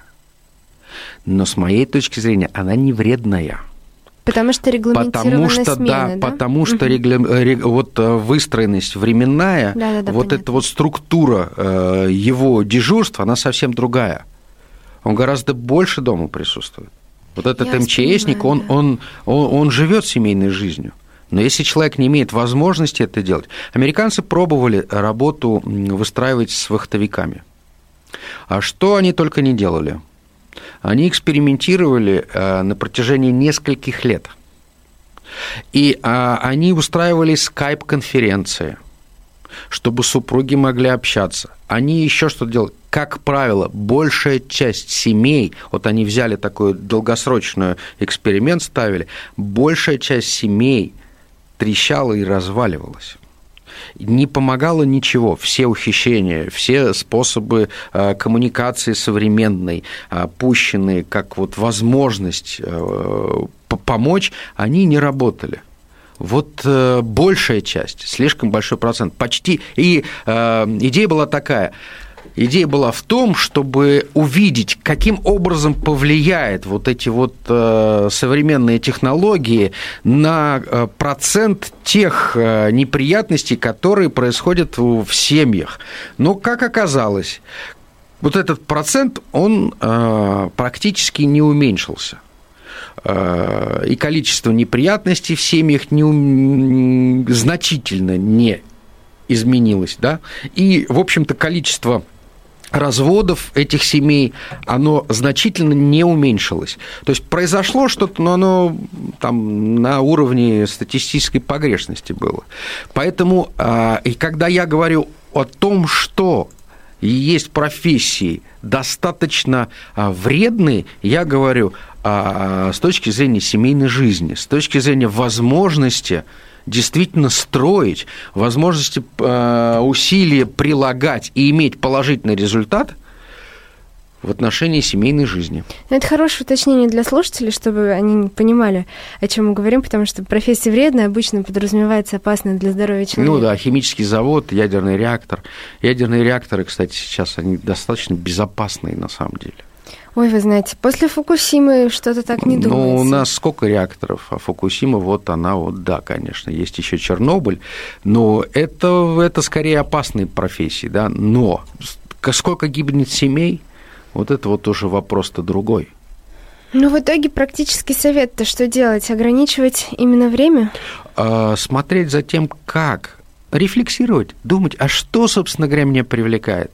Но с моей точки зрения, она не вредная. Потому что регламентированная смена, да? Потому что вот выстроенность временная, вот понятно. Эта вот структура его дежурства, она совсем другая. Он гораздо больше дома присутствует. Вот этот МЧСник, он живет семейной жизнью. Но если человек не имеет возможности это делать... Американцы пробовали работу выстраивать с вахтовиками. А что они только не делали? Они экспериментировали на протяжении нескольких лет. И они устраивали скайп-конференции, чтобы супруги могли общаться. Они еще что делали? Как правило, большая часть семей, вот они взяли такой долгосрочный эксперимент, ставили, большая часть семей трещала и разваливалась. Не помогало ничего, все ухищрения, все способы коммуникации современной, пущенные как вот возможность помочь, они не работали. Вот большая часть, слишком большой процент, почти. И идея была такая. Идея была в том, чтобы увидеть, каким образом повлияет вот эти вот современные технологии на процент тех неприятностей, которые происходят в семьях. Но, как оказалось, вот этот процент, он практически не уменьшился. И количество неприятностей в семьях значительно не изменилось, да, и, в общем-то, количество разводов этих семей, оно значительно не уменьшилось. То есть произошло что-то, но оно там на уровне статистической погрешности было. Поэтому, и когда я говорю о том, что есть профессии достаточно вредные, я говорю с точки зрения семейной жизни, с точки зрения возможности действительно строить, возможности усилия прилагать и иметь положительный результат, в отношении семейной жизни. Это хорошее уточнение для слушателей, чтобы они понимали, о чем мы говорим, потому что профессия вредная обычно подразумевается опасной для здоровья человека. Ну да, химический завод, ядерный реактор. Ядерные реакторы, кстати, сейчас они достаточно безопасные на самом деле. Ой, вы знаете, после Фукусимы что-то так не думается. Ну, у нас сколько реакторов, а Фукусима, вот она, вот да, конечно, есть еще Чернобыль, но это скорее опасные профессии, да, но сколько гибнет семей, вот это вот уже вопрос-то другой. Ну, в итоге практический совет-то что делать? Ограничивать именно время? Смотреть за тем, как, рефлексировать, думать, а что, собственно говоря, меня привлекает?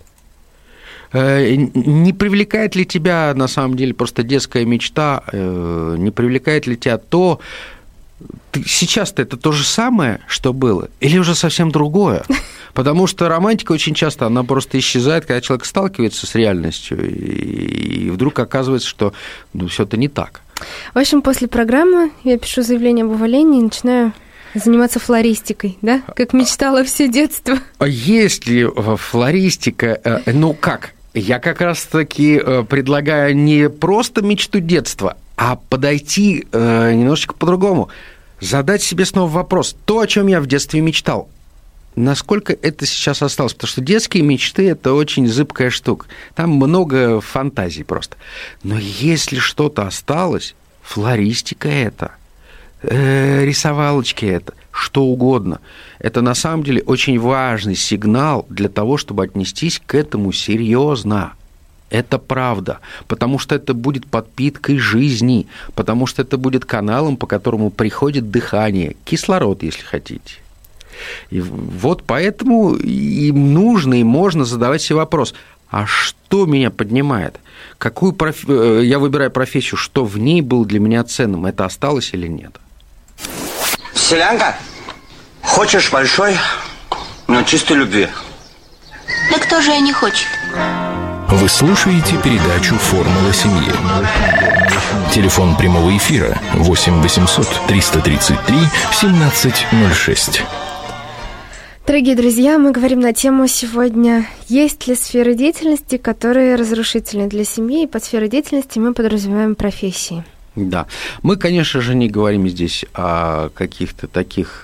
Не привлекает ли тебя, на самом деле, просто детская мечта, не привлекает ли тебя то, сейчас-то это то же самое, что было, или уже совсем другое? Потому что романтика очень часто, она просто исчезает, когда человек сталкивается с реальностью, и вдруг оказывается, что все это не так. В общем, после программы я пишу заявление об увольнении и начинаю заниматься флористикой, да? Как мечтала все детство. Есть ли флористика, ну как? Я как раз-таки предлагаю не просто мечту детства, а подойти немножечко по-другому. Задать себе снова вопрос. То, о чем я в детстве мечтал, насколько это сейчас осталось? Потому что детские мечты – это очень зыбкая штука. Там много фантазий просто. Но если что-то осталось, флористика это, рисовалочки это, что угодно. Это на самом деле очень важный сигнал для того, чтобы отнестись к этому серьезно. Это правда, потому что это будет подпиткой жизни, потому что это будет каналом, по которому приходит дыхание, кислород, если хотите. И вот поэтому им нужно и можно задавать себе вопрос, а что меня поднимает? Я выбираю профессию, что в ней было для меня ценным, это осталось или нет? Селянка, хочешь большой, но чистой любви? Да кто же и не хочет? Вы слушаете передачу «Формула семьи». Телефон прямого эфира 8 800 333 1706. Дорогие друзья, мы говорим на тему сегодня, есть ли сферы деятельности, которые разрушительны для семьи, и под сферой деятельности мы подразумеваем профессии. Да, мы, конечно же, не говорим здесь о каких-то таких,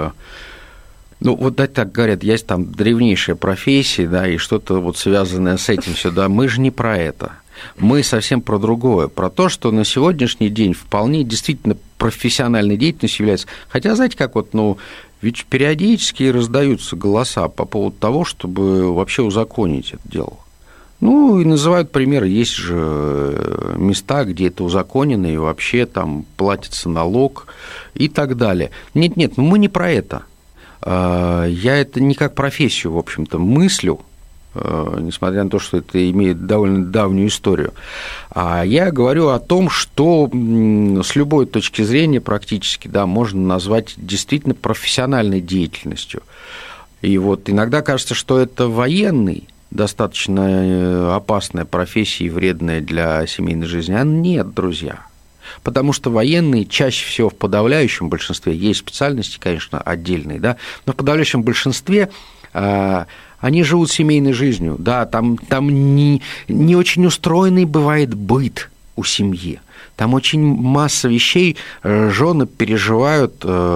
ну, вот так говорят, есть там древнейшие профессии, да, и что-то вот связанное с этим все, да, мы же не про это. Мы совсем про другое, про то, что на сегодняшний день вполне действительно профессиональной деятельностью является. Хотя, знаете, как вот, ну, ведь периодически раздаются голоса по поводу того, чтобы вообще узаконить это дело. Ну, и называют примеры, есть же места, где это узаконено, и вообще там платится налог и так далее. Нет, ну мы не про это. Я это не как профессию, в общем-то, мыслю, несмотря на то, что это имеет довольно давнюю историю. А я говорю о том, что с любой точки зрения практически, да, можно назвать действительно профессиональной деятельностью. И вот иногда кажется, что это военный, достаточно опасная профессия и вредная для семейной жизни. А нет, друзья. Потому что военные чаще всего в подавляющем большинстве, есть специальности, конечно, отдельные, да, но в подавляющем большинстве они живут семейной жизнью. Да, там не очень устроенный бывает быт у семьи. Там очень масса вещей жены переживают,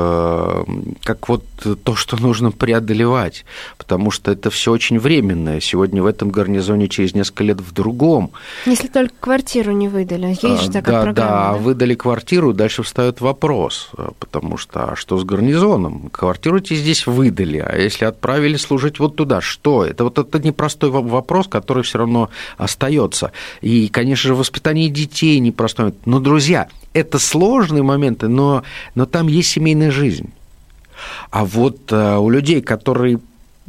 как вот то, что нужно преодолевать, потому что это все очень временное. Сегодня в этом гарнизоне, через несколько лет в другом. Если только квартиру не выдали, есть же такая программа. Да, выдали квартиру, дальше встает вопрос, потому что а что с гарнизоном? Квартиру тебе здесь выдали, а если отправили служить вот туда, что? Это вот это непростой вопрос, который все равно остается. И, конечно же, воспитание детей непростой. Но, друзья, это сложные моменты, но там есть семейная жизнь. А вот у людей, которые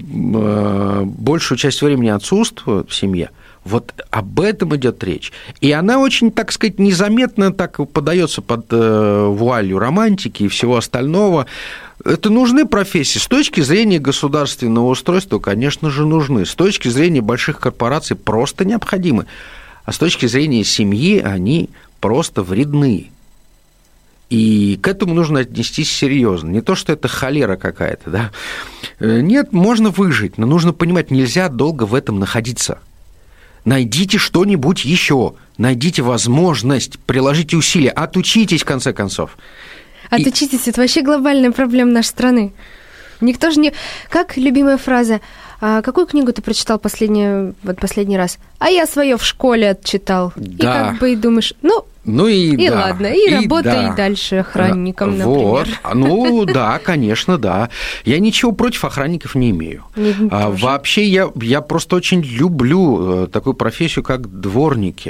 большую часть времени отсутствуют в семье, вот об этом идет речь. И она очень, так сказать, незаметно так подается под вуалью романтики и всего остального. Это нужны профессии. С точки зрения государственного устройства, конечно же, нужны. С точки зрения больших корпораций просто необходимы. А с точки зрения семьи они просто вредны. И к этому нужно отнестись серьезно. Не то, что это холера какая-то, да. Нет, можно выжить, но нужно понимать, нельзя долго в этом находиться. найдите что-нибудь еще, найдите возможность, приложите усилия, отучитесь, в конце концов. Отучитесь, это вообще глобальная проблема нашей страны. Никто же не... Как любимая фраза, какую книгу ты прочитал последний раз? А я свое в школе отчитал. Да. И как бы и думаешь, и да. Ладно, и работай дальше охранником, например. Вот. Да, конечно, да. Я ничего против охранников не имею. Вообще я просто очень люблю такую профессию, как дворники.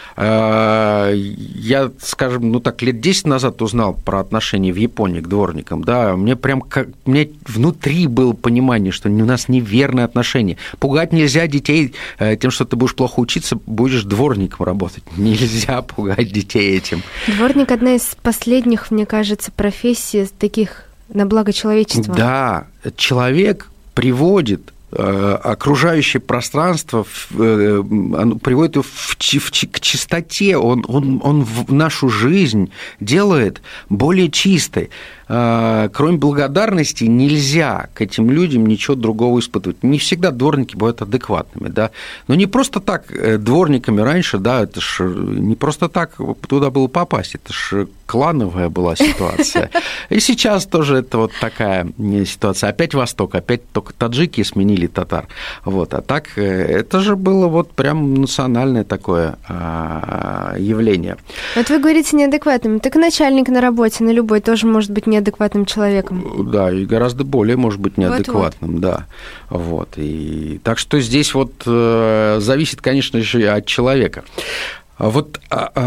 Я, скажем, лет 10 назад узнал про отношение в Японии к дворникам, да, мне внутри было понимание, что у нас неверное отношение. Пугать нельзя детей тем, что ты будешь плохо учиться, будешь дворником работать. Нельзя пугать детей этим. Дворник – одна из последних, мне кажется, профессий таких на благо человечества. Да, человек приводит окружающее пространство, приводит его к чистоте, он в нашу жизнь делает более чистой. Кроме благодарности нельзя к этим людям ничего другого испытывать. Не всегда дворники бывают адекватными, да, но не просто так дворниками раньше, да, это ж не просто так туда было попасть, это ж клановая была ситуация. И сейчас тоже это вот такая ситуация. Опять Восток, опять только таджики сменили татар. Вот. А так это же было вот прям национальное такое явление. Вот вы говорите неадекватным. Так начальник на работе, на любой, тоже может быть неадекватным человеком. Да, и гораздо более может быть неадекватным, вот. Да. Вот. И так что здесь вот зависит, конечно же, от человека. Вот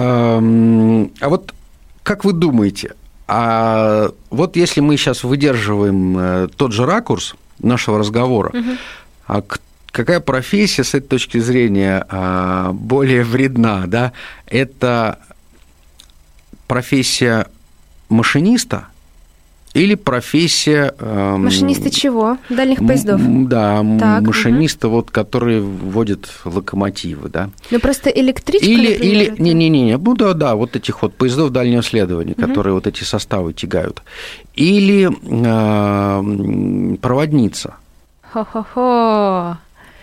как вы думаете, вот если мы сейчас выдерживаем тот же ракурс нашего разговора, какая профессия с этой точки зрения более вредна, да? Это профессия машиниста или профессия... Машиниста чего? Дальних поездов? Да, так, машиниста, вот, который водит локомотивы, да. Ну, просто электричка, например? Не, да, вот этих вот поездов дальнего следования, которые вот эти составы тягают. Или проводница. Хо-хо-хо.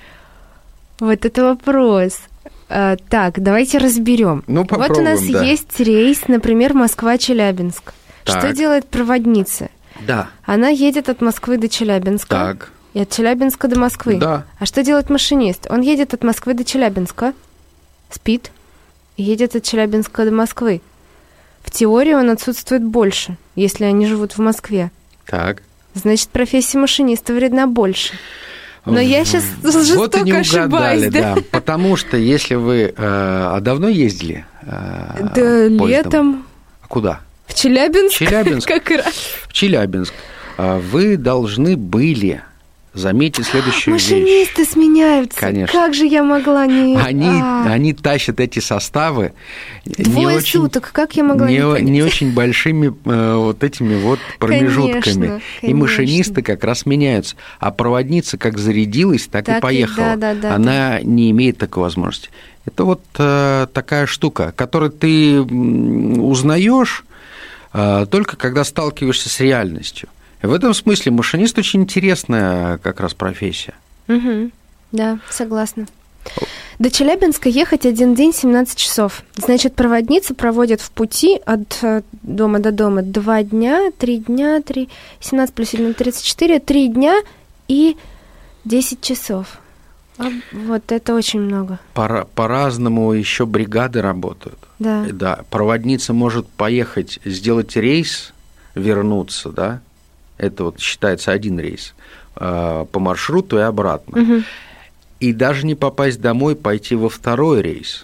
Вот это вопрос. Так, давайте разберем. Вот у нас есть рейс, например, Москва-Челябинск. Так. Что делает проводница? Да. Она едет от Москвы до Челябинска. Так. И от Челябинска до Москвы. Да. А что делает машинист? Он едет от Москвы до Челябинска, спит, и едет от Челябинска до Москвы. В теории он отсутствует больше, если они живут в Москве. Так. Значит, профессия машиниста вредна больше. Но я сейчас жестоко ошибаюсь, да? Потому что если вы... давно ездили да, летом. А куда? В Челябинск. Как раз. В Челябинск. Вы должны были заметить следующую вещь. Машинисты сменяются. Конечно. Как же я могла не... Они тащат эти составы... Двое суток, как я могла не очень большими вот этими вот промежутками. Конечно. И машинисты как раз меняются. А проводница как зарядилась, так и поехала. Да, Она не имеет такой возможности. Это вот такая штука, которую ты узнаешь только когда сталкиваешься с реальностью. И в этом смысле машинист очень интересная как раз профессия. Угу. Да, согласна. До Челябинска ехать 1 день 17 часов. Значит, проводница проводит в пути от дома до дома 2 дня, 3 дня, 17 плюс 1, 34, 3 дня и 10 часов. Вот это очень много. По-разному еще бригады работают. Да. Проводница может поехать, сделать рейс, вернуться, да. Это вот считается один рейс по маршруту и обратно. Угу. И даже не попасть домой, пойти во второй рейс.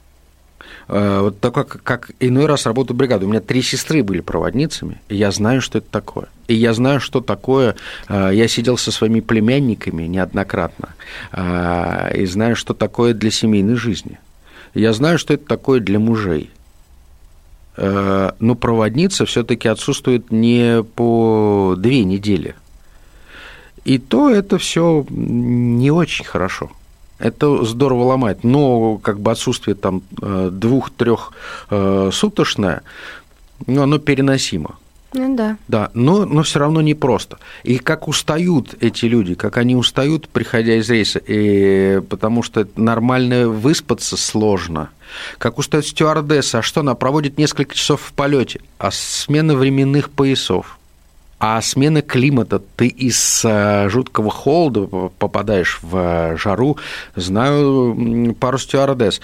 Вот такой, как иной раз работаю бригада. У меня 3 сестры были проводницами, и я знаю, что это такое. И я знаю, что такое... Я сидел со своими племянниками неоднократно, и знаю, что такое для семейной жизни. Я знаю, что это такое для мужей. Но проводница все-таки отсутствует не по 2 недели. И то это все не очень хорошо. Это здорово ломает. Но как бы отсутствие там 2-3 суточное, оно переносимо. Ну да. Да, но все равно непросто. И как устают эти люди, как они устают, приходя из рейса, потому что нормально выспаться сложно. Как устают стюардессы, а что она проводит несколько часов в полете, а смена временных поясов, а смена климата, ты из жуткого холода попадаешь в жару, знаю пару стюардесс,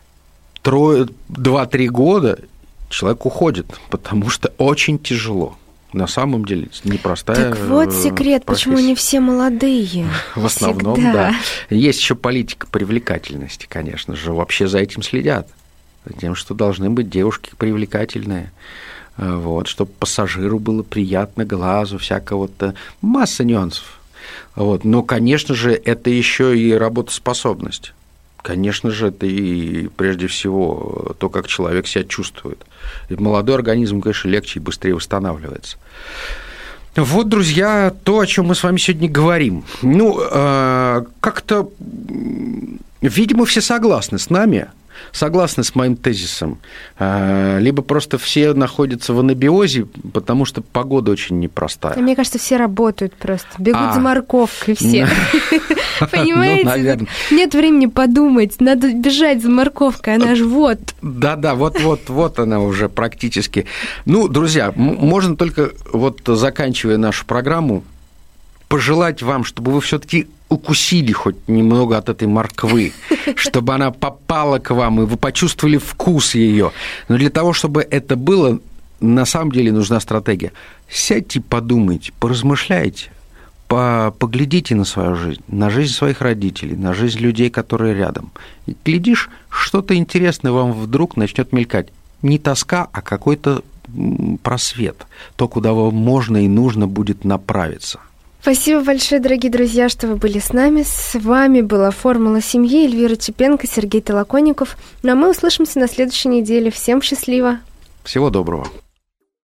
2-3 года человек уходит, потому что очень тяжело. На самом деле, непростая Так вот секрет, профессия. почему не все молодые. В основном, всегда. да. Есть еще политика привлекательности, конечно же. Вообще за этим следят. За тем, что должны быть девушки привлекательные. Вот, чтобы пассажиру было приятно глазу, всякого-то. Масса нюансов. Вот. Но, конечно же, это еще и работоспособность. Конечно же, это и прежде всего то, как человек себя чувствует. И молодой организм, конечно, легче и быстрее восстанавливается. Вот, друзья, то, о чем мы с вами сегодня говорим. Ну, как-то, видимо, все согласны с нами, согласны с моим тезисом. Либо просто все находятся в анабиозе, потому что погода очень непростая. Мне кажется, все работают просто, бегут за морковкой все. Понимаете? Ну, наверное. Нет времени подумать, надо бежать за морковкой, она же вот. Да, вот она уже практически. Ну, друзья, можно только, вот заканчивая нашу программу, пожелать вам, чтобы вы все-таки укусили хоть немного от этой морквы, чтобы она попала к вам, и вы почувствовали вкус ее. Но для того, чтобы это было, на самом деле нужна стратегия. Сядьте, подумайте, поразмышляйте, поглядите на свою жизнь, на жизнь своих родителей, на жизнь людей, которые рядом. И, глядишь, что-то интересное вам вдруг начнет мелькать. Не тоска, а какой-то просвет, то, куда вам можно и нужно будет направиться. Спасибо большое, дорогие друзья, что вы были с нами. С вами была «Формула семьи», Эльвира Чепенко, Сергей Толоконников. Ну а мы услышимся на следующей неделе. Всем счастливо! Всего доброго!